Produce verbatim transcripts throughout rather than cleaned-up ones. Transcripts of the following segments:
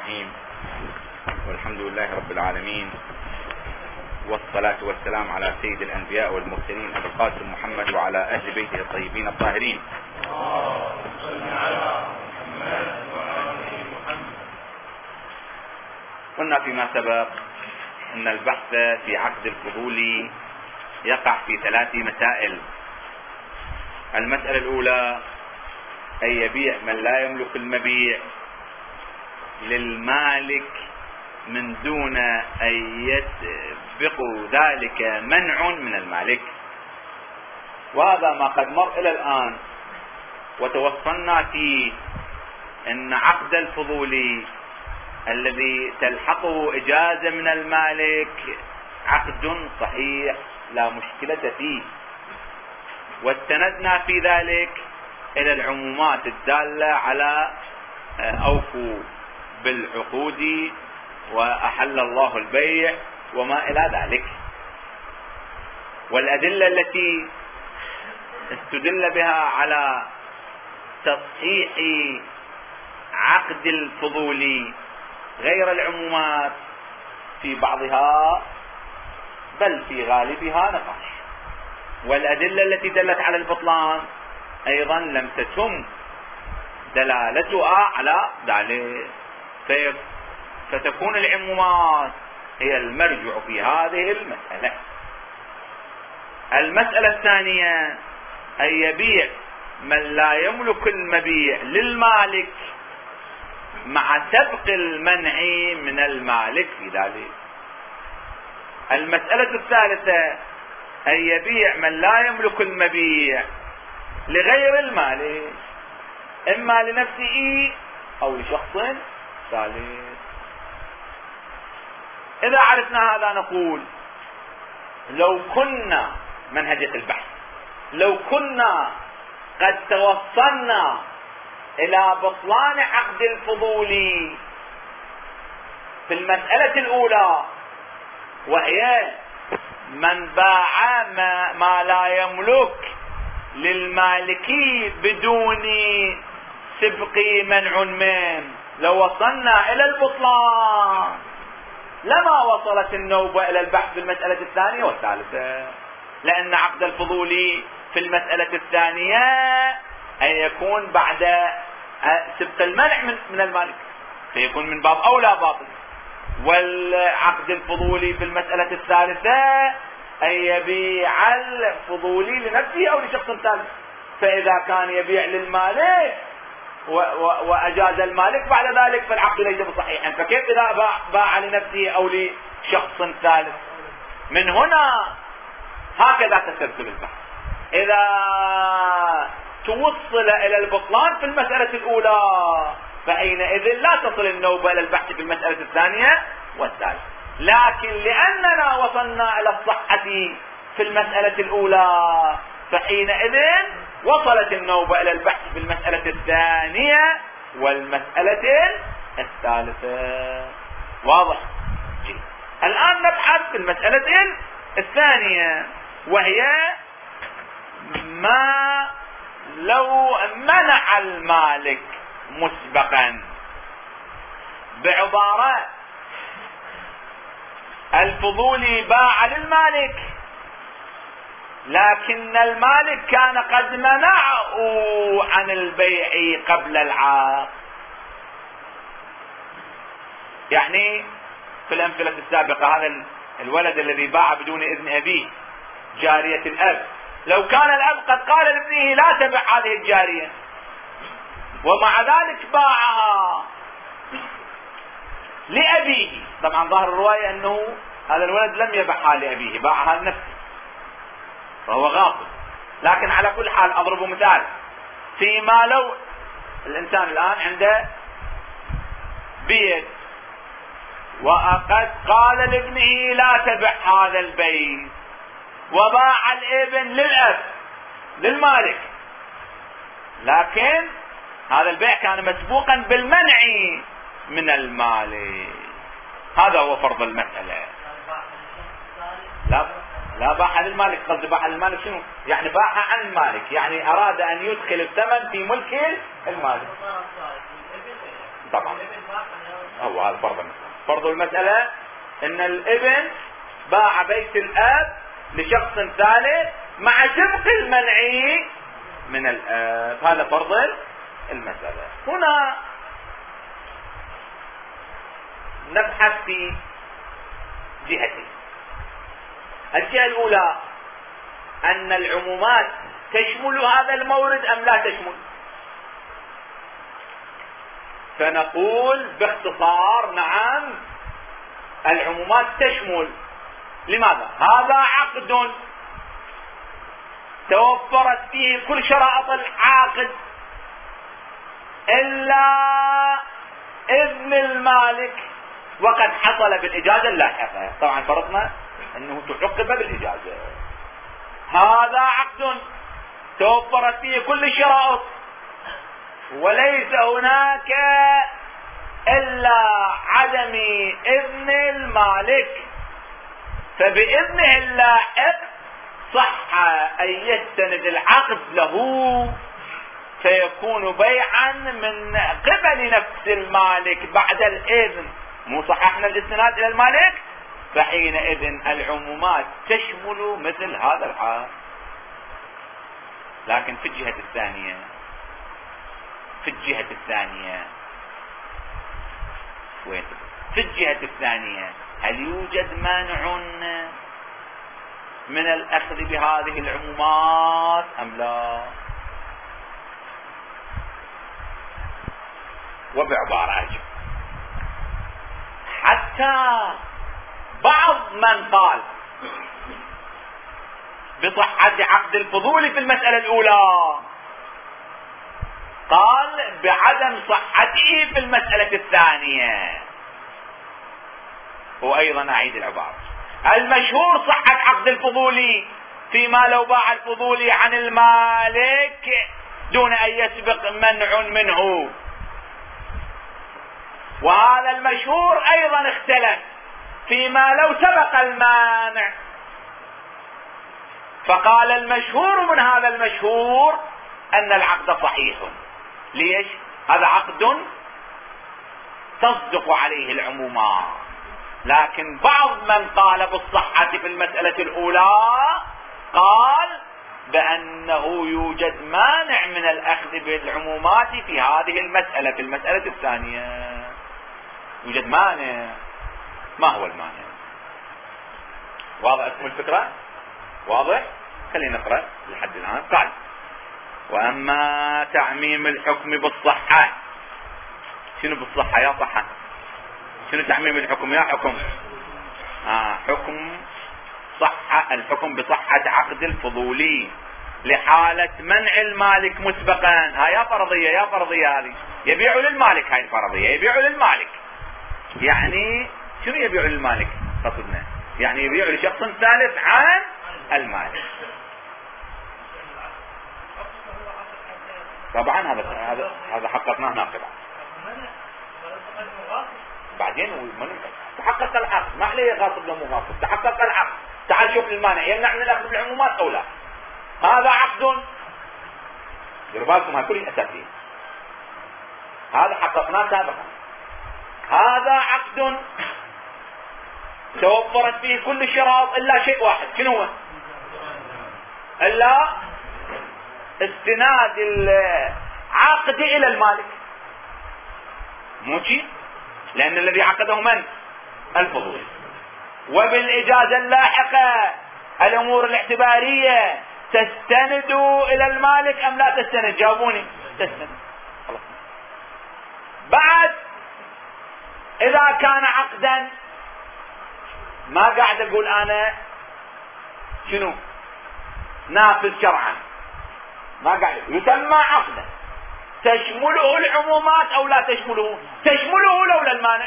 الرحيم، والحمد لله رب العالمين، والصلاة والسلام على سيد الأنبياء والمرسلين أبي القاسم محمد وعلى أهل بيته الطيبين الطاهرين. قلنا فيما سبق أن البحث في عقد الفضول يقع في ثلاث مسائل. المسألة الأولى أن يبيع من لا يملك المبيع للمالك من دون أن يسبق ذلك منع من المالك، وهذا ما قد مر إلى الآن، وتوصلنا فيه أن عقد الفضول الذي تلحقه إجازة من المالك عقد صحيح لا مشكلة فيه، واستندنا في ذلك إلى العمومات الدالة على أوفوا بالعقود وأحل الله البيع وما إلى ذلك، والأدلة التي استدل بها على تصحيح عقد الفضول غير العمومات في بعضها بل في غالبها نقاش، والأدلة التي دلت على البطلان أيضا لم تتم دلالتها على ذلك، فتكون العمومات هي المرجع في هذه المسألة. المسألة الثانية أن يبيع من لا يملك المبيع للمالك مع سبق المنع من المالك في ذلك. المسألة الثالثة أن يبيع من لا يملك المبيع لغير المالك، إما لنفسه أو لشخص ثالث. إذا عرفنا هذا نقول لو كنا منهجة البحث لو كنا قد توصلنا إلى بطلان عقد الفضول في المسألة الأولى، وهي من باع ما, ما لا يملك للمالكي بدون سبق منع منه، لو وصلنا إلى البطلان لما وصلت النوبة إلى البحث في المسألة الثانية والثالثة، لأن عقد الفضول في المسألة الثانية أن يكون بعد سبق المنع من المالك، فيكون من باب أولى باطل. والعقد الفضولي في المسألة الثالثة أن يبيع الفضولي لنفسه أو لشخص ثالث، فإذا كان يبيع للمالك وأجاز المالك بعد ذلك فالعقد ليس بصحيحا، فكيف إذا باع, باع لنفسه أو لشخص ثالث؟ من هنا هكذا تسلسل البحث. إذا توصل إلى البطلان في المسألة الأولى فحينئذ لا تصل النوبة إلى البحث في المسألة الثانية والثالثة، لكن لأننا وصلنا إلى الصحة في المسألة الأولى فحينئذ وصلت النوبة إلى البحث في المسألة الثانية والمسألة الثالثة. واضح؟ جيد. الآن نبحث في المسألة الثانية، وهي ما لو منع المالك مسبقا، بعبارة الفضولي باع للمالك لكن المالك كان قد منعه عن البيع قبل العقد. يعني في الأمثلة السابقة هذا الولد الذي باع بدون إذن أبيه جارية الأب، لو كان الأب قد قال لابنه لا تبع هذه الجارية ومع ذلك باعها لأبيه، طبعا ظاهر الرواية أنه هذا الولد لم يبعها لأبيه، باعها لنفسه فهو غاصب، لكن على كل حال أضرب مثال فيما لو الإنسان الآن عنده بيت وقد قال لابنه لا تبع هذا البيت وباع الابن للأب للمالك، لكن هذا البيع كان مسبوقا بالمنع من المالك. هذا هو فرض المسألة. لا لا باعها للمالك، قصدي باعها للمالك شنو؟ يعني باعها عن المالك، يعني أراد أن يدخل الثمن في ملك المالك. طبعا هو هذا فرض المسألة؟ فرض المسألة ان الابن باع بيت الاب لشخص ثالث مع سبق المنع من الاب، هذا فرض المسألة. هنا نبحث في جهتين. الجهة الأولى أن العمومات تشمل هذا المورد أم لا تشمل؟ فنقول باختصار نعم العمومات تشمل. لماذا؟ هذا عقد توفرت فيه كل شرائط العاقد إلا إذن المالك وقد حصل بالإجازة اللاحقة. طبعا فرضنا أنه تعقب بالإجازة. هذا عقد توفرت فيه كل الشرائط وليس هناك إلا عدم إذن المالك، فبإذنه اللاحق صح أن يستند العقد له فيكون بيعا من قبل نفس المالك بعد الإذن. مو صححنا الاستناد إلى المالك؟ فحينئذ العمومات تشمل مثل هذا العقد. لكن في الجهة الثانية في الجهة الثانية وين؟ في الجهة الثانية هل يوجد مانع من الأخذ بهذه العمومات أم لا؟ وبعبارة أجل حتى بعض من قال بصحة عقد الفضول في المسألة الأولى قال بعدم صحته في المسألة الثانية. وأيضا أعيد العبارة، المشهور صحة عقد الفضولي فيما لو باع الفضولي عن المالك دون أن يسبق منع منه، وهذا المشهور أيضا اختلف فيما لو سبق المانع. فقال المشهور من هذا المشهور أن العقد صحيح. ليش؟ هذا عقد تصدق عليه العمومات. لكن بعض من قال بالصحة في المسألة الأولى قال بأنه يوجد مانع من الأخذ بالعمومات في هذه المسألة. في المسألة الثانية يوجد مانع. ما هو المانع؟ واضح اسم الفكرة؟ واضح؟ خلينا نقرأ لحد الآن. قال وأما تعميم الحكم بالصحة. شنو بالصحة يا صحة؟ شنو تعميم الحكم يا حكم؟ آه حكم صحة، الحكم بصحة عقد الفضولي لحالة منع المالك مسبقا. ها يا فرضية يا فرضية هذه يبيع للمالك. هاي الفرضية يبيع للمالك. يعني شنو يبيع للمالك؟ قصدنا يعني يبيع لشخص ثالث عن المالك. طبعا هذا هذا هذا حققناه ناقضا. بعدين من تحقق العقد ما عليه غاصب لو مو غاصب. تحقق العقد تعال شوف المانع يمنع من الاخذ بالعمومات او لا. هذا عقد ديروا بالكم هاي كل الاساسيين هذا حققناه سابقا. هذا عقد توفرت فيه كل الشرائط الا شيء واحد. شنو هو؟ الا استناد العقد الى المالك. مو شيء؟ لان الذي عقده من؟ الفضولي. وبالاجازه اللاحقه الامور الاعتباريه تستند الى المالك ام لا تستند؟ جاوبوني. تستند. خلاص. بعد اذا كان عقدا ما قاعد اقول انا شنو نافذ شرعا، ما قاعد يسمى عقدا تشمله العمومات او لا تشمله؟ تشمله لولا المانع.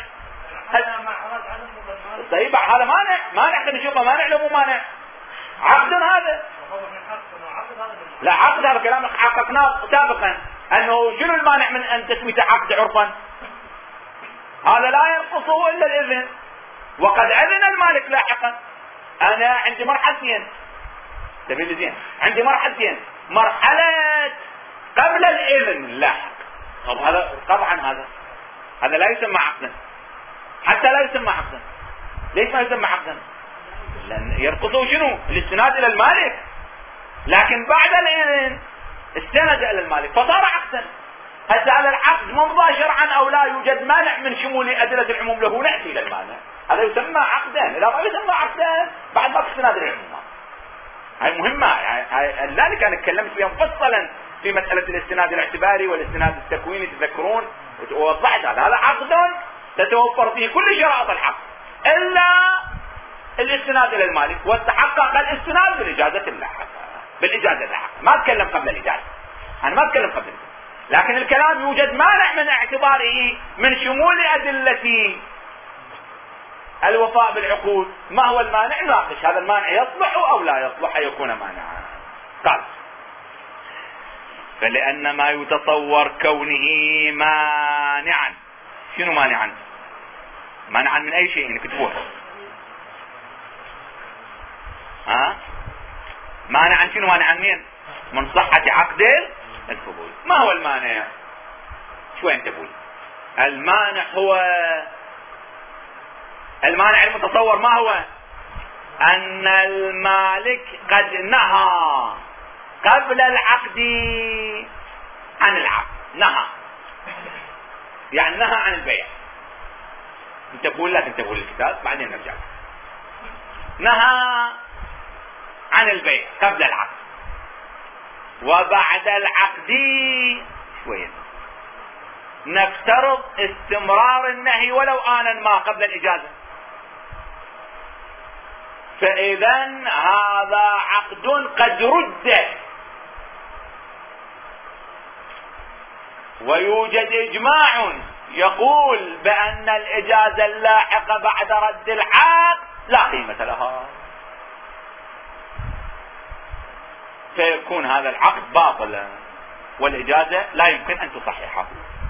طيب هذا مانع مانع خلينا نشوفه مانع لو مو مانع. عقد هذا لا عقد هذا كلام حققناه سابقا انه شنو المانع من ان تسميته عقد عرفا؟ هذا لا ينقصه الا الاذن وقد اذن المالك لاحقا. انا عندي مرحلتين سبيل زين عندي مرحلتين. مرحله قبل الاذن لاحق. طب هذا طبعا هذا هذا لا يسمى عقدا. حتى لا يسمى عقدا. ليش ما يسمى عقدا؟ لأن يرقصوا شنو؟ الاستناد إلى المالك، لكن بعد الإذن استند إلى المالك فصار عقدا. هذا هذا العقد ممضى شرعا أو لا يوجد مانع من شمول أدلة العموم له، نأتي إلى المانع. هذا يسمى عقدا. إذا ما يسمى عقدا بعد ما استناد العموم. هاي مهمة، يعني ذلك أنا تكلمت فيها مفصلا في مسألة الاستناد الاعتباري والاستناد التكويني، تذكرون ووضحت هذا. هذا عقد تتوفر فيه كل شرائط الحق إلا الاستناد إلى المالك، وتحقق الاستناد بالإجازة اللاحقة. بالإجازة اللاحقة ما أتكلم قبل الإجازة، أنا ما أتكلم قبل الإجازة. لكن الكلام يوجد مانع من اعتباره من شمول أدلة الوفاء بالعقود. ما هو المانع؟ ناقش هذا المانع يصلح أو لا يصلح أن يكون مانعا. قال فلأن ما يتصور كونه مانعا. شنو مانعا؟ مانعا من أي شيء نكتبوه. ها؟ مانعا شنو؟ مانعا مين؟ من صحة عقد الفضول. ما هو المانع؟ شو انت تقول؟ المانع هو المانع المتصور ما هو؟ أن المالك قد نهى قبل العقد عن العقد. نهى يعني نهى عن البيع. انت تقول لك انت تقول الكتاب بعدين نرجع. نهى عن البيع قبل العقد، وبعد العقد شوية نفترض استمرار النهي ولو آنا ما قبل الإجازة. فإذا هذا عقد قد رد، ويوجد إجماع يقول بأن الإجازة اللاحقة بعد رد العقد لا قيمة لها، فيكون هذا العقد باطلا والإجازة لا يمكن أن تصححه.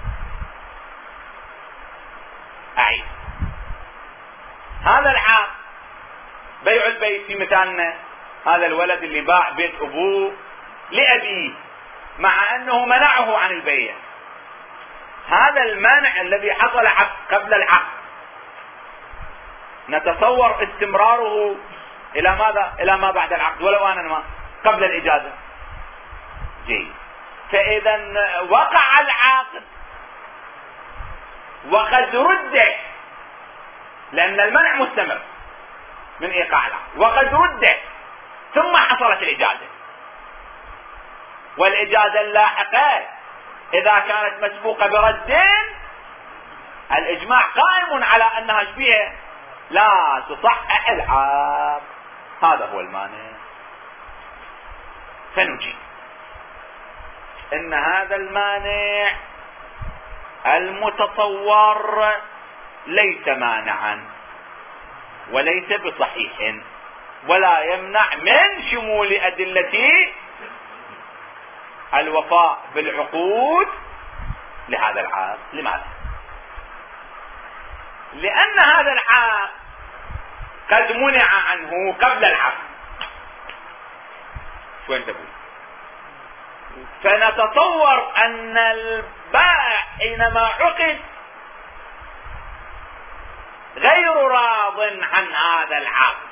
أعيد هذا العقد بيع البيت في مثالنا، هذا الولد اللي باع بيت أبوه لأبيه مع أنه منعه عن البيع. هذا المانع الذي حصل قبل العقد نتصور استمراره إلى ماذا؟ إلى ما بعد العقد ولو أنا ما قبل الإجازة. جيد. فإذا وقع العقد وقد رد، لأن المنع مستمر من إيقاع العقد، وقد رد ثم حصلت الإجازة. والإجازة اللاحقة إذا كانت مسبوقة برد الإجماع قائم على أنها شبيه لا تصحح العقد. هذا هو المانع. فنجي إن هذا المانع المتصور ليس مانعا وليس بصحيح، ولا يمنع من شمول أدلة الوفاء بالعقود لهذا العقد. لماذا؟ لأن هذا العقد قد منع عنه قبل العقد. شو انت تقول؟ فنتصور أن البائع حينما عقد غير راض عن هذا العقد،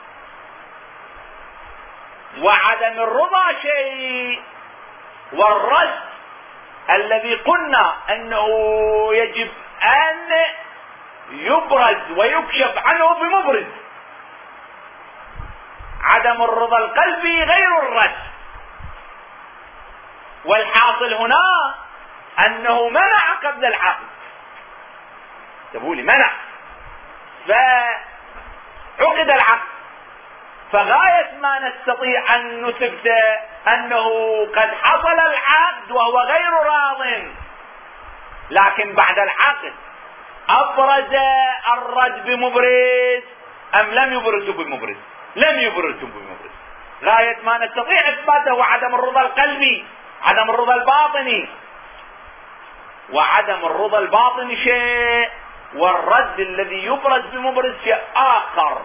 وعدم الرضا شيء، والرد الذي قلنا أنه يجب أن يبرز ويكشف عنه بمبرز. عدم الرضا القلبي غير الرد، والحاصل هنا أنه منع قبل العقد. تقولي منع، فعقد العقد، فغاية ما نستطيع أن نثبت أنه قد حصل العقد وهو غير راض، لكن بعد العقد أبرز الرد بمبرز أم لم يبرزه بمبرز؟ لم يبرزه بمبرز. غاية ما نستطيع إثباته هو عدم الرضا القلبي، عدم الرضا الباطني. وعدم الرضا الباطني شيء، والرد الذي يبرز بمبرز شيء آخر.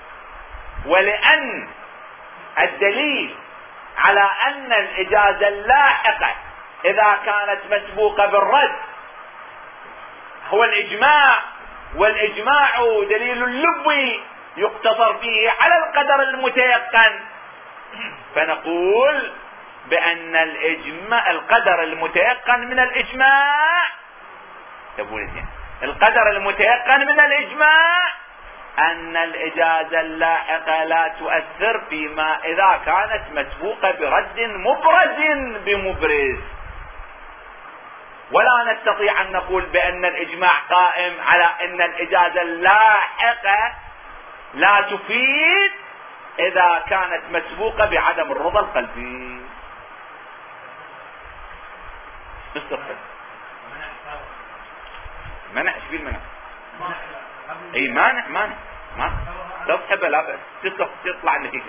ولأن الدليل على أن الإجازة اللاحقة إذا كانت مسبوقة بالرد هو الإجماع والإجماع دليل لبي يقتصر فيه على القدر المتيقن، فنقول بأن الإجماع القدر المتيقن من الإجماع القدر المتيقن من الإجماع أن الإجازة اللاحقة لا تؤثر فيما إذا كانت مسبوقة برد مبرز بمبرز. ولا نستطيع أن نقول بأن الإجماع قائم على أن الإجازة اللاحقة لا تفيد إذا كانت مسبوقة بعدم الرضا القلبي. استغفر منع ايش فيه المنع؟ اي مانع مانع ما تصحبه لا بأس تطلع النتيجة.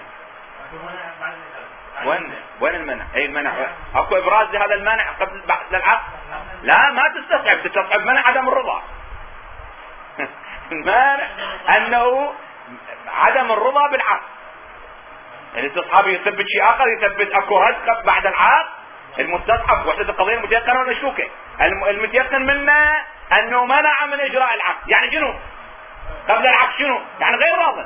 وين وين المنع؟ اي المنع اكو ابراز لهذا المنع قبل بعد العقد؟ لا ما تستصحب، تستصحب منع عدم الرضا. المانع انه عدم الرضا بالعقد، يعني الاستصحاب يثبت شيء اخر، يثبت اكو رد بعد العقد. المستصحب وحدة القضية المتيقنة والمشكوكة. المتيقن منا انه منع من اجراء العقد، يعني شنو؟ قبل العقد شنو؟ يعني غير راضٍ.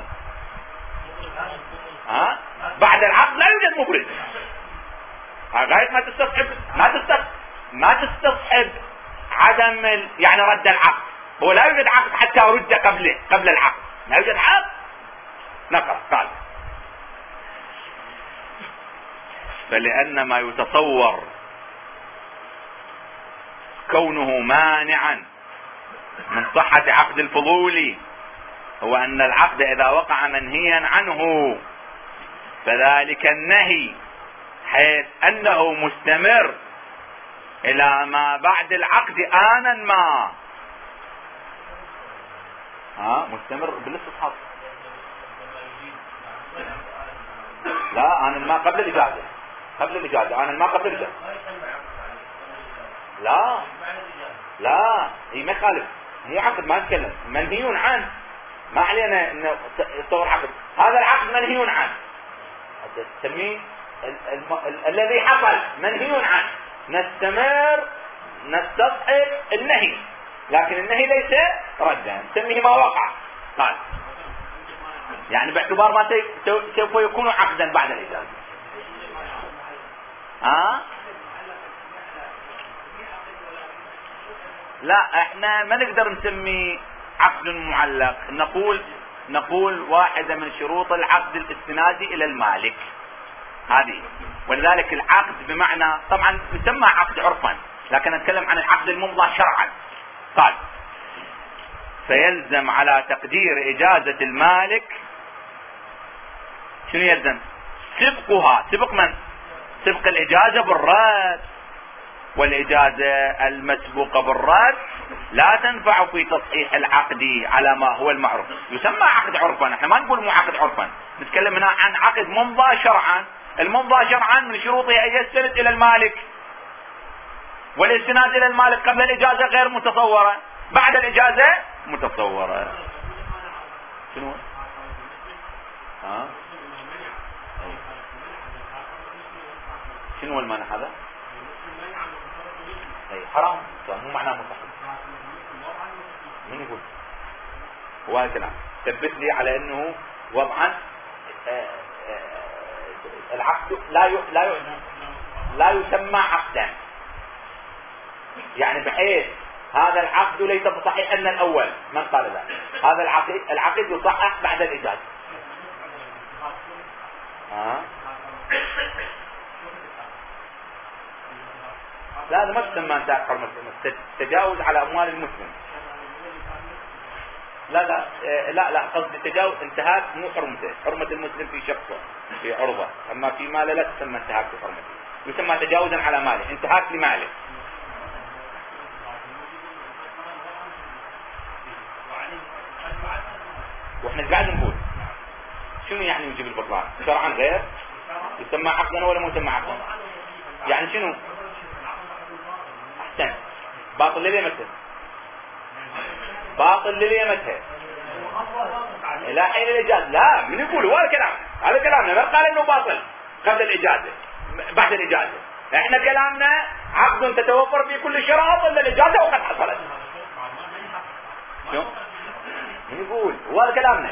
ها؟ بعد العقد لا يوجد مبرز. غاية ما تستصحب ما تستصحب ما تستصحب عدم ال... يعني رد العقد. هو لا يوجد عقد حتى رد قبله قبل العقد، لا يوجد عقد. نقرأ قال: فلأن ما يتصور كونه مانعا من صحة عقد الفضول هو أن العقد إذا وقع منهيا عنه فذلك النهي حيث أنه مستمر إلى ما بعد العقد آنا ما. ها مستمر بالاستصحاب. لا آنا ما قبل الإجازة، قبل الإجازة آنا ما قبل الإجازة. لا لا هي ما يخالف، مو عقد ما نتكلم، منهي عنه، ما علينا انه يصور عقد. هذا العقد منهي عنه، تسميه الذي حصل منهي عنه، نستمر نستصحب النهي، لكن النهي ليس ردا، نسميه ما وقع. قال يعني باعتبار ما سوف يكون عقدا بعد الإجازة. ها لا احنا ما نقدر نسمي عقد معلق، نقول نقول واحدة من شروط العقد الاستنادي الى المالك هذه، ولذلك العقد بمعنى طبعا يسمى عقد عرفا، لكن نتكلم عن العقد الممضى شرعا. قال: فيلزم على تقدير إجازة المالك شنو يلزم؟ سبقها. سبق من؟ سبق الإجازة بالرد، والإجازة المسبوقة بالرد لا تنفع في تصحيح العقد على ما هو المعروف، يسمى عقد عرفا. احنا ما نقول مو عقد عرفا، نتكلم هنا عن عقد ممضى شرعا. الممضى شرعا من شروطه أن يستند إلى المالك، والاستناد إلى المالك قبل الإجازة غير متصورة، بعد الإجازة متصورة. شنو؟ ها؟ شنو المانع هذا؟ اي حرام، مو معناه مستحب. من يقول؟ هو هذا الكلام ثبت لي على انه وضعا العقد لا لا لا يسمى عقدا، يعني بحيث هذا العقد ليس بصحيح ان الاول. من قال ذلك؟ هذا العقد العقد يصحح بعد الاجازه. ها لا هذا ما تسمى انتهاك حرمة المسلم، تجاوز على اموال المسلم. لا لا لا لا قصد تجاوز، انتهاك مو حرمته، حرمة المسلم في شخصه في عرضه، اما في ماله لا تسمى انتهاك بحرمته، يسمى تجاوزا على ماله، انتهاك لماله. واحنا قاعد نقول شنو يعني يجيب البطلان؟ شرعا غير يسمى عقدا ولا مو يسمى عقدا؟ يعني شنو؟ احسن باطل لليمته، باطل لليمته لا حين الاجازه. لا من يقول هو الكلام، هذا كلامنا، ما قال انه باطل قبل الاجازه بعد الاجازه. احنا كلامنا عقد تتوفر فيه كل شرائط الا الاجازه وقد حصلت. شو من يقول هو هذا كلامنا.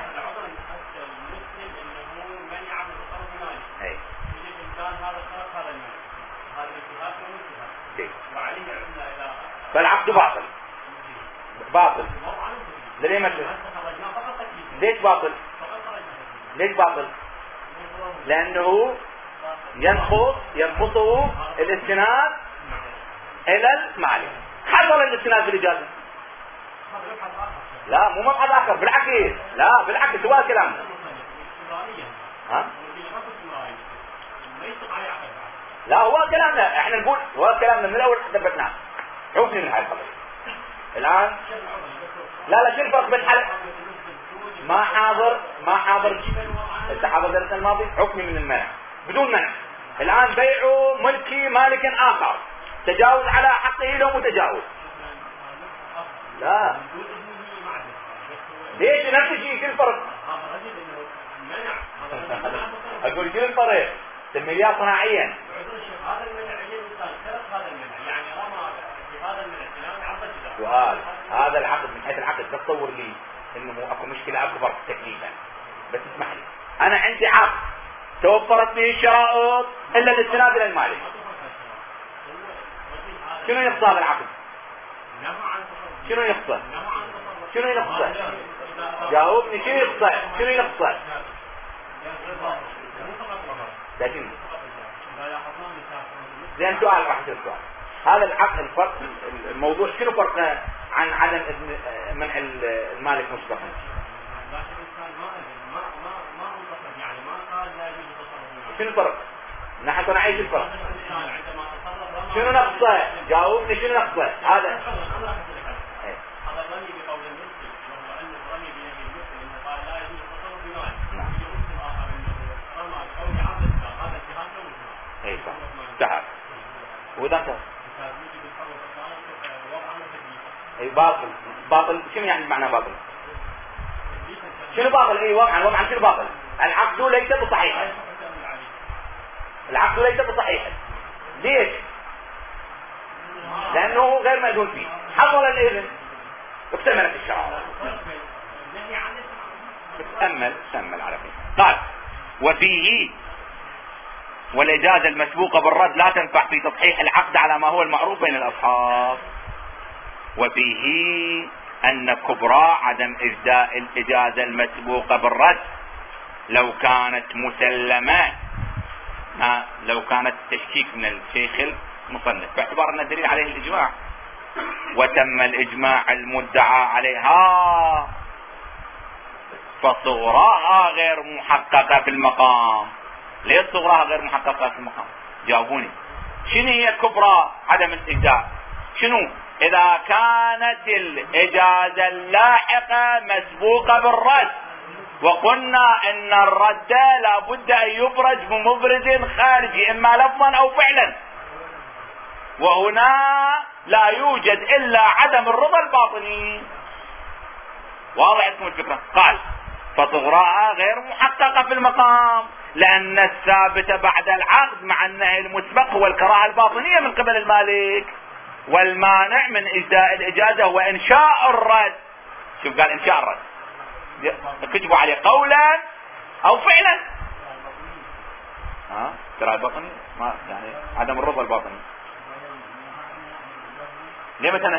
فالعقد باطل باطل. ليه مثل ليش باطل؟ ليش باطل؟ لأنه ينقص ينقصه الاستناد إلى المالك. حصل الاستناد في الإجازة؟ لا مو مبحث آخر، بالعكس لا بالعكس هو كلامنا. ها؟ لا هو كلامنا احنا نقول هو كلامنا من الأول ثبتناه. عوفني من هاي القضية الآن. لا لا شو الفرق بين حلق ما حاضر ما حاضر انت حاضر درس الماضي؟ عوفني من المنع بدون منع. الآن بيع ملكي مالك آخر، تجاوز على حقه لو متجاوز. لا ليش نفس الشيء؟ شو الفرق؟ اقول شو الفرق؟ تنمية صناعيا. سؤال هذا العقد من حيث العقد تصور لي انه اكو مشكلة اكبر تكليفا، بس اسمح لي انا عندي عقد توفرت فيه الشرائط الا الاستناد الى المالك. شنو يقصى هذا العقد؟ شنو يقصى؟ شنو يقصى؟ جاوبني شنو يقصى؟ شنو يقصى؟ لكن زين سؤال راح يصير سؤال. هذا العقد الفرق الموضوع شنو فرقه عن عدم منع المالك مسبقا؟ شنو الفرق؟ نحن نعيش الفرق. شنو نقصه؟ جاوبني شنو نقصه؟ هذا اي صح انتهى. وده انتهى. اي باطل باطل. شنو يعني معنى باطل؟ شنو باطل؟ اي وضعا وضعا شنو باطل؟ العقد ليس بصحيحا. العقد ليس بصحيحا. ليش؟ لانه غير مأذون فيه. حصل الاذن واكتملت الشرائط. تأمل تأمل على فكرة. قال وفيه والإجازة المسبوقة بالرد لا تنفع في تصحيح العقد على ما هو المعروف بين الأصحاب. وفيه أن كبرى عدم إجزاء الإجازة المسبوقة بالرد لو كانت مسلمة، ما لو كانت تشكيك من الشيخ المصنف باعتبار أن الدليل عليه الإجماع، وتم الإجماع المدعى عليها فصغراها غير محققة في المقام. ليش صغراها غير محققة في المقام؟ جاوبوني شنو هي كبرى عدم الإجزاء؟ شنو؟ إذا كانت الإجازة اللاحقة مسبوقة بالرد، وقلنا إن الرد لابد أن يبرز بمبرز خارجي إما لفظا أو فعلا، وهنا لا يوجد إلا عدم الرضا الباطني. واضح اسم الفكرة؟ قال فصغراها غير محققة في المقام، لأن الثابت بعد العقد مع النهي المسبق هو الكراهة الباطنية من قبل المالك، والمانع من إجزاء الإجازة هو إنشاء الرد. شوف قال إنشاء الرد، كتبوا عليه قولا أو فعلا. ها كراهة باطنية ما يعني عدم الرضا الباطني. ليه مثلا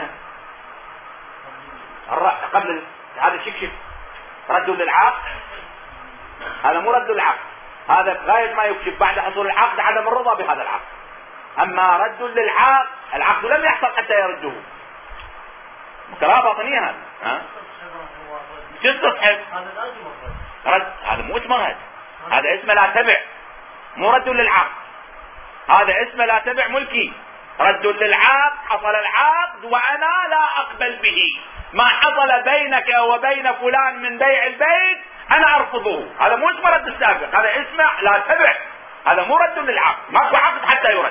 قبل هذا شكشك ردوا للعقد، هذا مو رد العقد، هذا غاية ما يكشف بعد حصول العقد عدم الرضا بهذا العقد. أما رد للعقد، العقد لم يحصل حتى يرده. كراهة باطنية هذا. ها شو تصحب؟ رد هذا مو اسمه رد، هذا اسمه لا تبع، مو رد للعقد. هذا اسمه لا تبع ملكي. رد للعقد، حصل العقد وأنا لا أقبل به. ما حصل بينك وبين فلان من بيع البيت أنا أرفضه. هذا مو اسمه رد السابق، هذا اسمه لا تبع. هذا مو رد للعقد، ماكو عقد حتى يرد.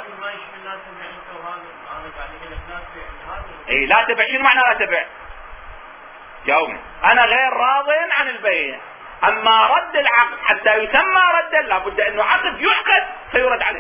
اي لا تبع. شنو معنى لا تبع؟ جاوبني. انا غير راض عن البيع، اما رد العقد حتى يسمى ردا لابد انه عقد يعقد فيرد عليه.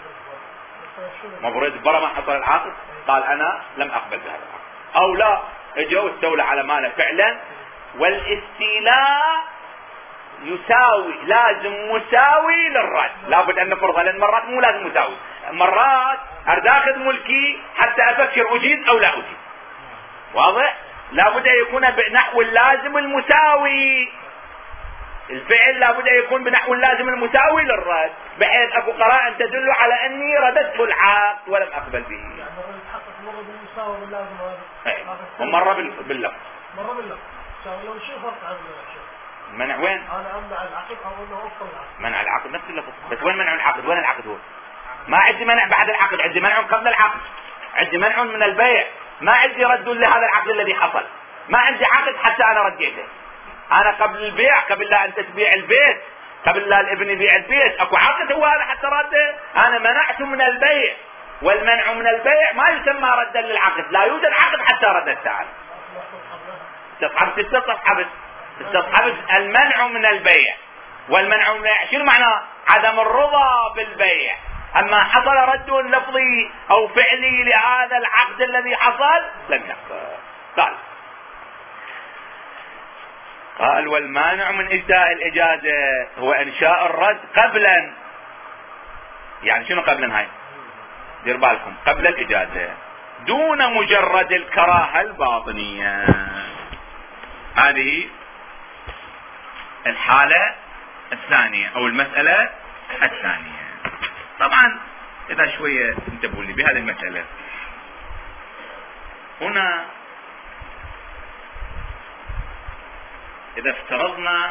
مبرد برا ما حصل العقد قال انا لم اقبل بهذا العقد، او لا اجوا استولى على ماله فعلا. والاستيلاء يساوي لازم مساوي للرد، لابد ان نفرضها، لان مرات مو لازم مساوي، مرات اريد اخذ ملكي حتى افكر اجيد او لا اجيد، واضح؟ لابد ان يكون بنحو اللازم المساوي، الفعل لابد ان يكون بنحو اللازم المساوي للرد، بحيث اكو قرائن تدل على اني رددت العقد ولم اقبل به. يعني مرة بالمساوي باللازم هذا، ومرة باللفظ. مرة باللفظ. لو شيء فرق عن شيء. منع وين؟ انا امنع العقد او انه افضل العقد. منع العقد نفس اللفظ، بس وين منع العقد؟ وين العقد هو؟ ما عندي منع بعد العقد، عندي منع قبل العقد، عندي منع من البيع، ما عندي رد لهذا العقد الذي حصل، ما عندي عقد حتى انا رديته. انا قبل البيع، قبل لا انت تبيع البيت، قبل لا الابن يبيع البيت، اكو عقد هو هذا حتى رده، انا منعته من البيع، والمنع من البيع ما يسمى ردا للعقد، لا يوجد عقد حتى رددت عنه. استصحبت استصحبت استصحبت المنع من البيع، والمنع من البيع شنو معناه؟ عدم الرضا بالبيع. اما حصل رد لفظي او فعلي لهذا العقد الذي حصل لم يحصل. قال قال والمانع من اجداء الاجازه هو انشاء الرد قبلا. يعني شنو قبلا؟ هاي دير بالكم، قبل الاجازه دون مجرد الكراهه الباطنيه. هذه الحاله الثانيه او المساله الثانيه. طبعا اذا شويه انتبهوا لي بهذه المساله، هنا اذا افترضنا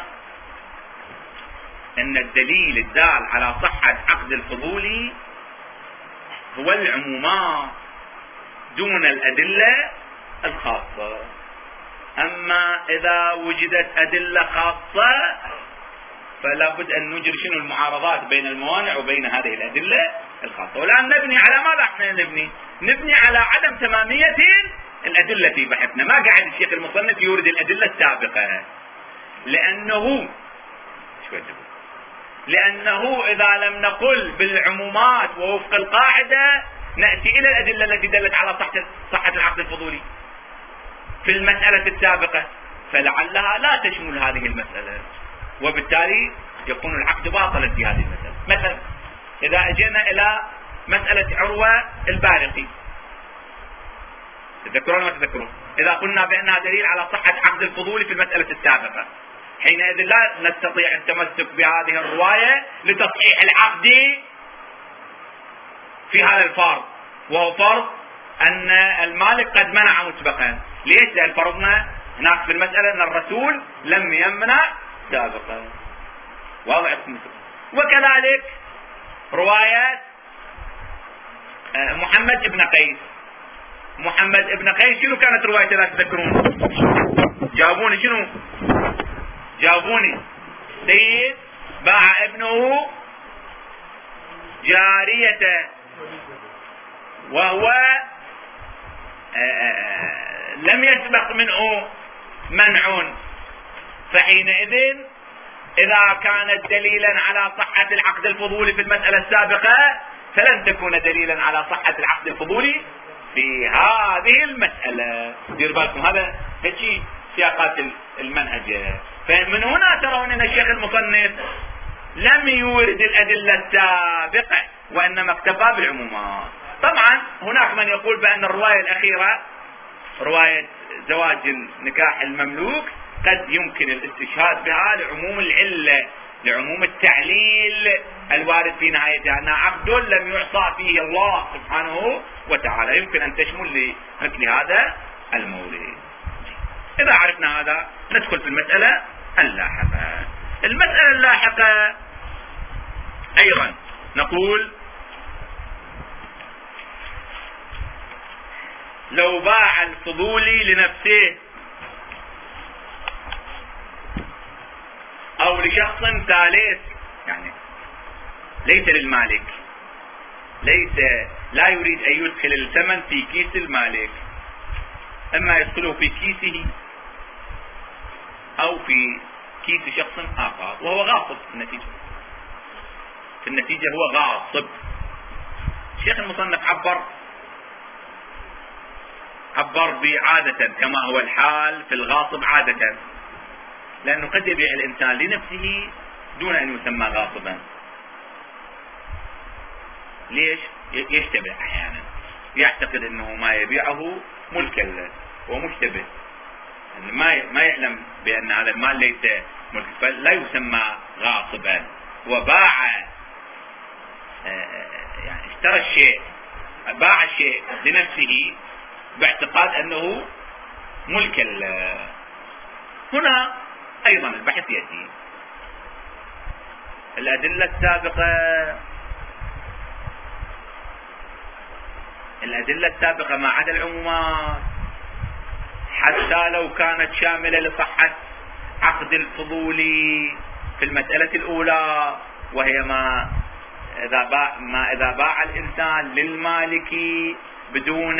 ان الدليل الدال على صحة عقد الفضولي هو العمومات دون الادلة الخاصة، اما اذا وجدت ادلة خاصة فلا بد ان نجري شنو المعارضات بين الموانع وبين هذه الادلة الخاصة. والان نبني على ماذا احنا نبني؟ نبني على عدم تمامية الادلة في بحثنا. ما قاعد الشيخ المصنف يورد الادلة السابقة، لانه شو لانه اذا لم نقل بالعمومات ووفق القاعدة نأتي الى الادلة التي دلت على صحة صحة العقد الفضولي في المسألة السابقة، فلعلها لا تشمل هذه المسألة، وبالتالي يكون العقد باطلا في هذه المسألة. مثلا اذا اجينا الى مسألة عروة البارقي، تذكرون ما تذكرون؟ اذا قلنا بانها دليل على صحة عقد الفضولي في المسألة السابقة، حينئذ لا نستطيع التمسك بهذه الرواية لتصحيح العقد في هذا الفرض، وهو فرض ان المالك قد منع مسبقا. ليش؟ لان فرضنا هناك في المسألة ان الرسول لم يمنع سابقا. واضح؟ وكذلك رواية محمد ابن قيس. محمد ابن قيس شنو كانت روايته؟ لا تذكرون؟ جاوبوني شنو؟ جاوبوني. سيد باع ابنه جاريته وهو لم يسبق منه منع، فحينئذ إذا كانت دليلا على صحة العقد الفضولي في المسألة السابقة فلن تكون دليلا على صحة العقد الفضولي في هذه المسألة. دير بالكم، هذا هيك سياقات المنهج. فمن هنا ترون أن الشيخ المصنف لم يورد الأدلة السابقة وإنما اكتفى بالعمومات. طبعا هناك من يقول بأن الرواية الأخيرة رواية زواج النكاح المملوك قد يمكن الاستشهاد بها لعموم العلة، لعموم التعليل الوارد في نهايتها، أنها عقد لم يعصى فيه الله سبحانه وتعالى، يمكن أن تشمل لمثل هذا المورد. إذا عرفنا هذا ندخل في المسألة اللاحقة. المسألة اللاحقة أيضا نقول لو باع الفضولي لنفسه أو لشخص ثالث، يعني ليس للمالك، ليس لا يريد أن يدخل الثمن في كيس المالك، أما يدخله في كيسه أو في كيس شخص آخر، وهو غاصب في النتيجة. في النتيجة هو غاصب. الشيخ المصنف عبر يعبر بعادة كما هو الحال في الغاصب عادة، لأنه قد يبيع الإنسان لنفسه دون أن يسمى غاصبا. ليش؟ يشتبه أحيانا، يعتقد أنه ما يبيعه ملكا له ومشتبه، ما ما يعلم بأن هذا المال ليس ملك، فلا يسمى غاصبا. وباع يعني اشترى الشيء، باع الشيء لنفسه باعتقاد أنه ملكا له. هنا أيضا البحث يأتي الأدلة السابقة الأدلة السابقة ما عدا العمومات، حتى لو كانت شاملة لصحة عقد الفضولي في المسألة الأولى، وهي ما إذا باع, ما إذا باع الإنسان للمالك بدون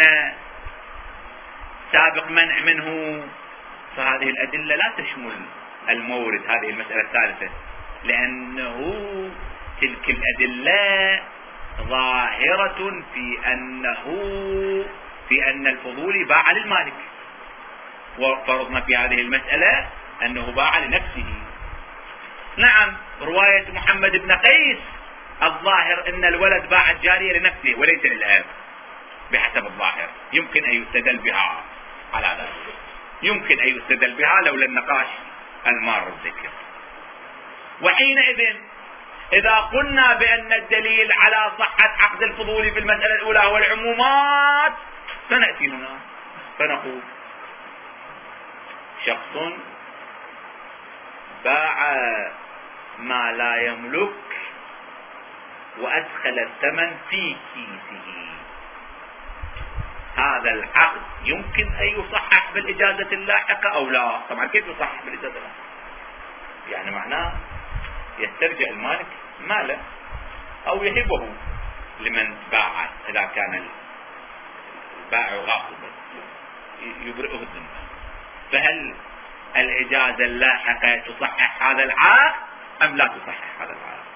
سابق منع منه، فهذه الأدلة لا تشمل المورد هذه المسألة الثالثة، لأنه تلك الأدلة ظاهرة في أنه في أن الفضولي باع للمالك، وفرضنا في هذه المسألة أنه باع لنفسه. نعم، رواية محمد بن قيس الظاهر أن الولد باع الجارية لنفسه وليس للأب بحسب الظاهر، يمكن أن يستدل بها على ذلك، يمكن أن يستدل بها لولا النقاش المار الذكر. وحينئذ إذا قلنا بأن الدليل على صحة عقد الفضول في المسألة الأولى هو العمومات، سنأتي هنا فنقول شخص باع ما لا يملك وأدخل الثمن في كيسه، هذا العقد يمكن أن يصحح بالإجازة اللاحقة أو لا؟ طبعا كيف يصحح بالإجازة اللاحقة؟ يعني معناه يسترجع المالك ماله أو يهبه لمن باع، إذا كان البائع غاصبا يبرئه الذمة. فهل الإجازة اللاحقة تصحح هذا العقد أم لا تصحح هذا العقد؟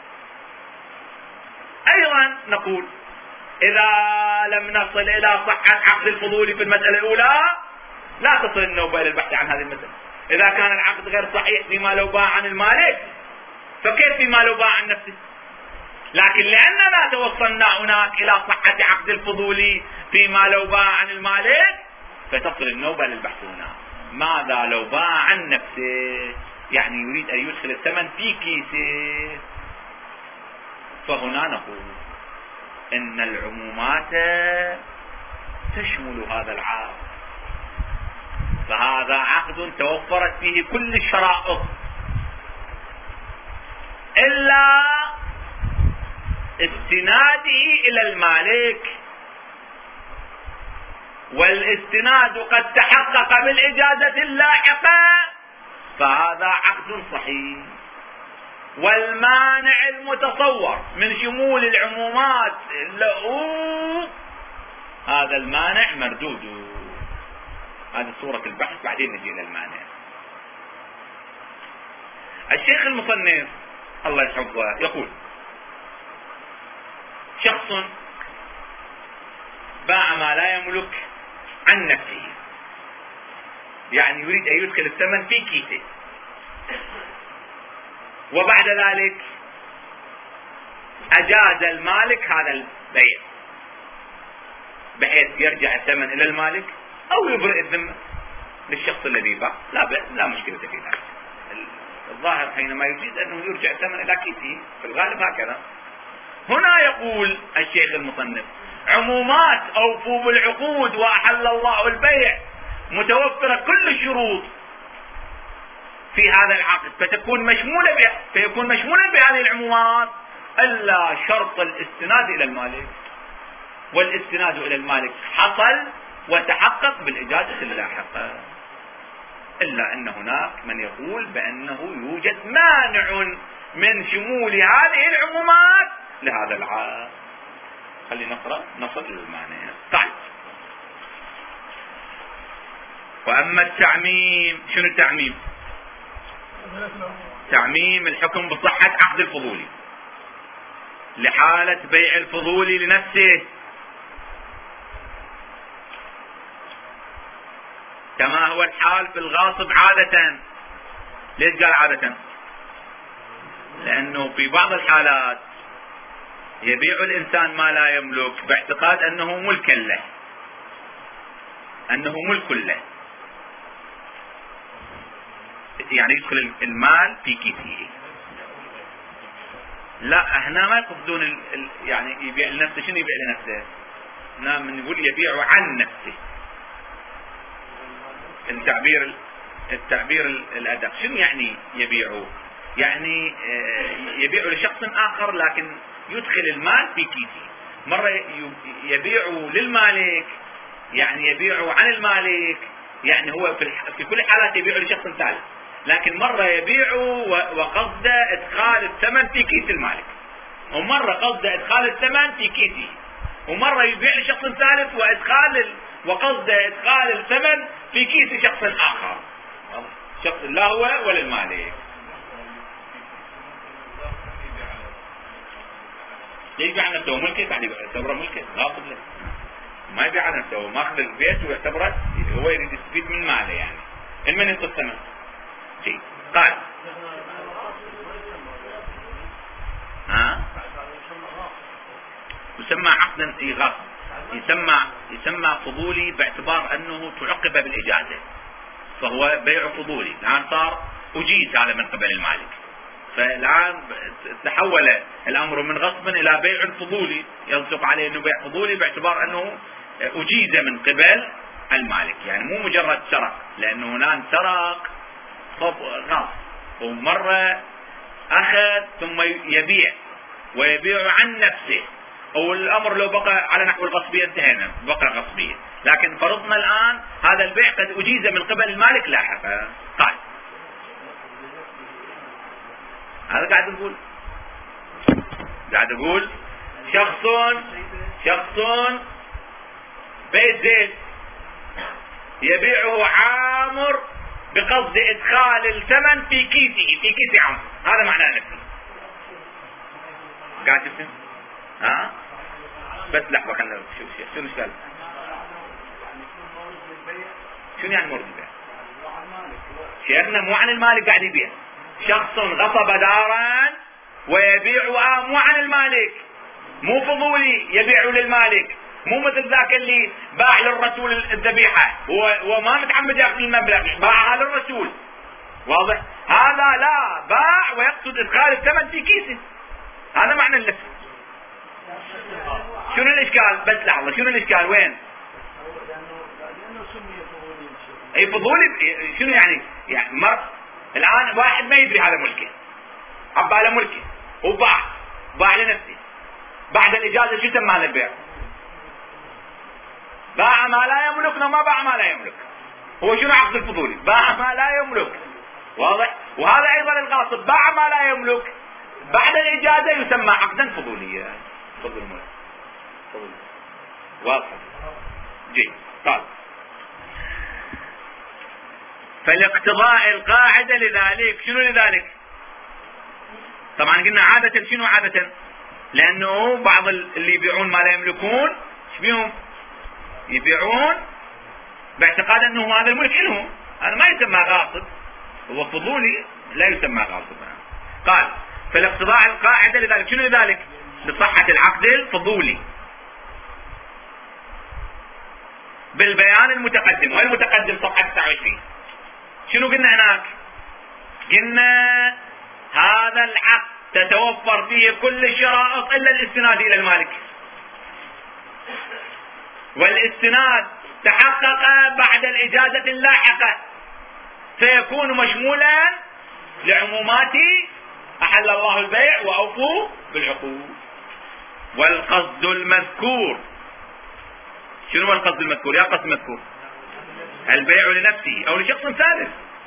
أيضا نقول إذا لم نصل إلى صحة عقد الفضول في المسألة الأولى لا تصل النوبة إلى البحث عن هذه المسألة. إذا كان العقد غير صحيح فيما لو باع عن المالك، فكيف فيما لو باع عن نفسه؟ لكن لأننا توصلنا هناك إلى صحة عقد الفضول فيما لو باع عن المالك، فتصل النوبة للبحث هنا. ماذا لو باع عن نفسه؟ يعني يريد أن يدخل الثمن في كيسه. فهنا نقول إن العمومات تشمل هذا العقد، فهذا عقد توفرت فيه كل الشرائط إلا استناده إلى المالك، والاستناد قد تحقق بالإجازة اللاحقة، فهذا عقد صحيح. والمانع المتصور من شمول العمومات له، هذا المانع مردود. هذه صورة البحث، بعدين نجي إلى المانع. الشيخ المصنف الله يحفظه يقول شخص باع ما لا يملك عن نفسه، يعني يريد أن يدخل الثمن في كيسه، وبعد ذلك أجاز المالك هذا البيع بحيث يرجع الثمن إلى المالك أو يبرئ الذمة للشخص الذي باع، لا لا مشكلة في ذلك. الظاهر حينما يجيز أنه يرجع الثمن إلى كيسه، في الغالب هكذا. هنا يقول الشيخ المصنف عمومات أوفوا بالعقود وأحل الله البيع متوفرة كل الشروط في هذا العقد، فتكون مشمولة به فيكون مشمولا بهذه العمومات إلا شرط الاستناد إلى المالك، والاستناد إلى المالك حصل وتحقق بالإجازة اللاحقة، إلا أن هناك من يقول بأنه يوجد مانع من شمول هذه العمومات لهذا العقد. خلينا نقرأ نصل إلى المعنى. طيب، وأما التعميم، شنو التعميم؟ تعميم الحكم بصحة عقد الفضولي لحالة بيع الفضولي لنفسه، هو الحال في الغاصب عادة. ليش قال عادة؟ لأنه في بعض الحالات يبيع الإنسان ما لا يملك باعتقاد أنه ملك له، أنه ملك له، يعني يدخل المال في كيسه. لا هنا ما يقصدون ال... ال... يعني يبيع لنفسه. شنو يبيع لنفسه؟ هنا من يقول يبيع عن نفسه. التعبير التعبير الأدق شنو يعني يبيعه؟ يعني يبيع لشخص آخر لكن يدخل المال في كيسه. مرة يبيع للمالك يعني يبيع عن المالك، يعني هو في, الح... في كل الحالات يبيع لشخص ثالث، لكن مرة يبيع وقصده إدخال الثمن في كيس المالك، ومرة قصده إدخال الثمن في كيسه، ومرة يبيع لشخص ثالث وإدخال ال... وقصده إدخال الثمن في كيس شخص آخر، شخص لا هو ولا المالك. يبيع عن نفسه ملكه، بعد يعتبره ملكه غاصب له. ما يبيع عن نفسه، ماخذ البيت ويعتبره هو يريد يستفيد من ماله، يعني المن ينطي الثمن. شيء قال ها يسمى عقدا في غصب، يسمى يسمى فضولي باعتبار انه تعقب بالاجازه، فهو بيع فضولي. الان صار اجيز على من قبل المالك، فالان تحول الامر من غصب الى بيع فضولي، ينطق عليه انه بيع فضولي باعتبار انه اجيز من قبل المالك، يعني مو مجرد سرق، لانه هنا سرق غصب، ومره اخذ ثم يبيع ويبيع عن نفسه، او الامر لو بقى على نحو الغصبيه انتهينا، بقى غصبيه، لكن فرضنا الان هذا البيع قد اجيز من قبل المالك لاحقا. قال هذا قاعد نقول قاعد اقول شخص شخص بيت زيت يبيعه عامر بقصد ادخال الثمن في كيسه، في كيس عامر، هذا معناه نفسي. قاعد تفهم؟ ها بس لحظه خلينا نشوف شنو السالفه. شنو يعني مورد البيع؟ شيخنا مو عن المالك قاعد يبيع، شخص غصب دارا ويبيع مو عن المالك، مو فضولي يبيع للمالك، مو مثل ذاك اللي باع للرسول الذبيحه هو هو ما متعمد ياخذ المبلغ، باعها للرسول، واضح؟ هذا لا، باع ويقصد ادخال الثمن في كيسه، هذا معنى اللفظ. شنو الاشكال؟ بس لحظه، شنو الاشكال وين؟ اي فضولي شنو يعني؟ يعني مر الان واحد ما يدري هذا ملكه، عباله ملكه وباع، باع لنفسه، بعد الاجازه شو سمى هذا البيع؟ باع ما لا يملك، ما باع ما لا يملك. هو شنو عقد الفضولي؟ باع ما لا يملك، واضح؟ وهذا ايضا الغاصب باع ما لا يملك، بعد الاجازه يسمى عقدا فضوليا. فضل الملك فضول، واضح؟ جيد. طيب فالاقتضاء القاعده لذلك، شنو لذلك؟ طبعا قلنا عاده، شنو عاده؟ لانه بعض اللي يبيعون ما لا يملكون ايش بيهم؟ يبيعون باعتقاد انه هذا الملك لهم، هذا ما يسمى غاصب، هو فضولي لا يسمى غاصب. قال فالاقتضاء القاعده لذلك، شنو لذلك؟ لصحه العقد الفضولي بالبيان المتقدم. والمتقدم صفحه تسعة وعشرين شنو قلنا هناك؟ قلنا هذا العقد تتوفر فيه كل الشرائط الا الاستناد الى المالك، والاستناد تحقق بعد الاجازه اللاحقه، فيكون مشمولا لعمومات احل الله البيع واوفوا بالعقود. والقصد المذكور، شنو هو القصد المذكور؟ يا قصد المذكور البيع لنفسه او لشخص ثالث،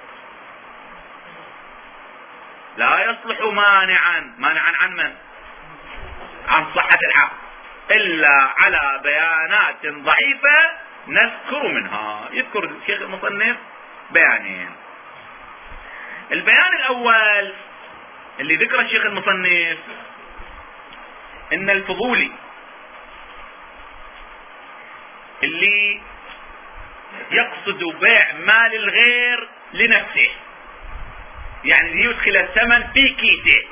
لا يصلح مانعا، مانعا عن من؟ عن صحة العقد، إلا على بيانات ضعيفة نذكر منها. يذكر الشيخ المصنف بيانين. البيان الأول اللي ذكر الشيخ المصنف إن الفضولي اللي يقصد بيع مال الغير لنفسه، يعني ليدخل الثمن في كيسه.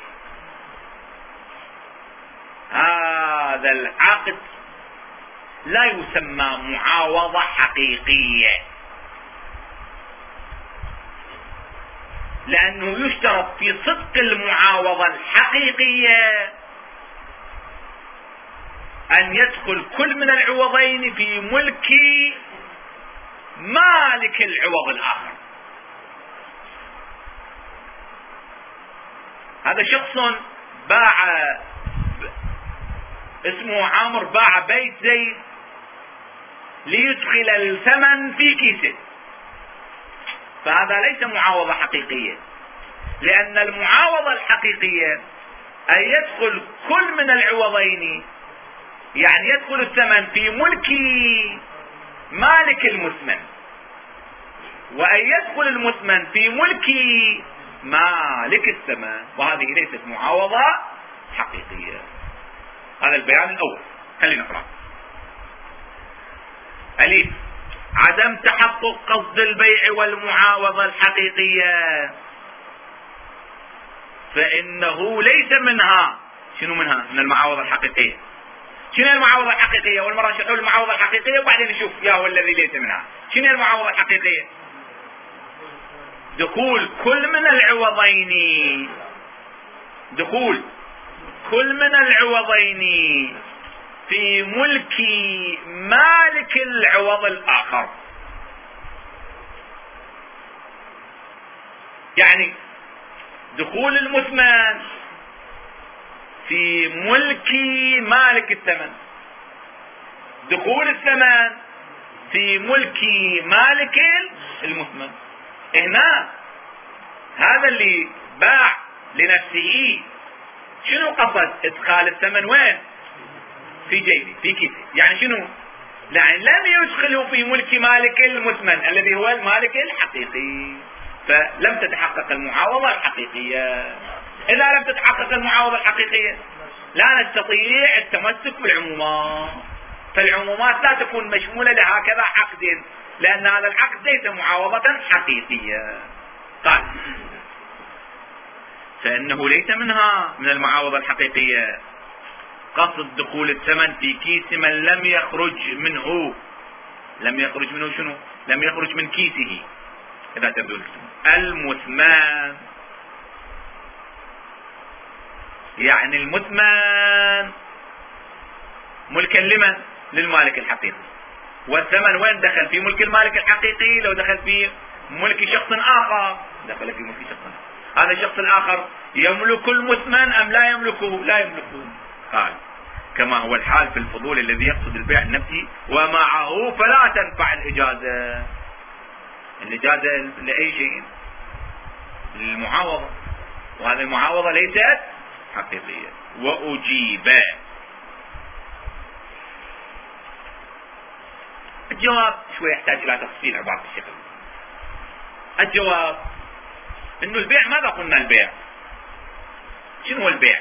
هذا العقد لا يسمى معاوضة حقيقية، لأنه يشترط في صدق المعاوضة الحقيقية أن يدخل كل من العوضين في ملك مالك العوض الآخر. هذا شخص باع، اسمه عامر، باع بيت زيد ليدخل الثمن في كيسه، فهذا ليس معاوضة حقيقية، لأن المعاوضة الحقيقية أن يدخل كل من العوضين، يعني يدخل الثمن في ملك مالك المثمن، وأن يدخل المثمن في ملك مالك الثمن، وهذه ليست معاوضة حقيقية. هذا البيان الأول. خلينا نقرأ. أليف: عدم تحقق قصد البيع والمعاوضة الحقيقية فإنه ليس منها. شنو منها؟ من المعاوضة الحقيقية. شنو المعاوضة الحقيقية؟ والمرة نشرح المعاوضة الحقيقية وبعدين نشوف يا هو الذي ليس منها. شنو المعاوضة الحقيقية؟ دخول كل من العوضين، دخول كل من العوضين في ملك مالك العوض الآخر. يعني دخول المثمن في ملك مالك الثمن، دخول الثمن في ملك مالك المثمن. هنا هذا اللي باع لنفسه شنو قصد؟ ادخال الثمن وين؟ في جيبه، في كيسه. يعني شنو؟ يعني لم يدخله في ملك مالك المثمن الذي هو المالك الحقيقي، فلم تتحقق المعاوضة الحقيقية. إذا لم تتحقق المعاوضة الحقيقية لا نستطيع التمسك بالعمومات، فالعمومات لا تكون مشمولة لهكذا عقد، لأن هذا العقد ليس معاوضة حقيقية. قال: فإنه ليس منها، من المعاوضة الحقيقية، قصد دخول الثمن في كيس من لم يخرج منه. لم يخرج منه شنو؟ لم يخرج من كيسه، إذا تبدو المثمن. يعني المثمن ملكا لمن؟ للمالك الحقيقي. والثمن وين دخل؟ في ملك المالك الحقيقي. لو دخل في ملك شخص آخر، دخل في ملك شخص آخر، هذا الشخص الآخر يملك المثمن أم لا يملكه؟ لا يملكه. قال: كما هو الحال في الفضول الذي يقصد البيع النفسي ومعه فلا تنفع الإجازة. الإجازة لأي شيء؟ للمعاوضة، وهذه المعاوضة ليست حقيقية. وأجيب. الجواب شوي يحتاج إلى تفصيل عبارة الشيخ. الجواب إنه البيع، ماذا قلنا البيع؟ شنو هو البيع؟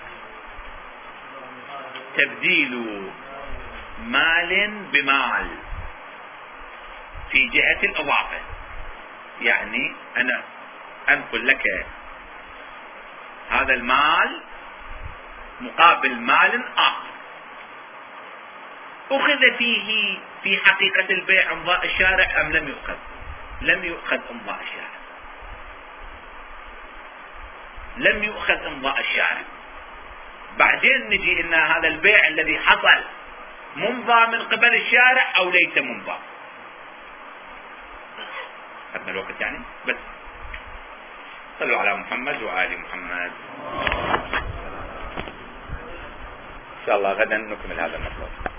تبديل مال بمال في جهة الإضافة. يعني أنا أنقل لك هذا المال مقابل مال آخر. أخذ فيه في حقيقة البيع إمضاء الشارع أم لم يؤخذ؟ لم يؤخذ إمضاء الشارع، لم يؤخذ إمضاء الشارع. بعدين نجي إن هذا البيع الذي حصل ممضى من قبل الشارع أو ليس ممضى. أخذنا الوقت يعني، بس صلوا على محمد وآل محمد. إن شاء الله غدا نكمل هذا المطلب.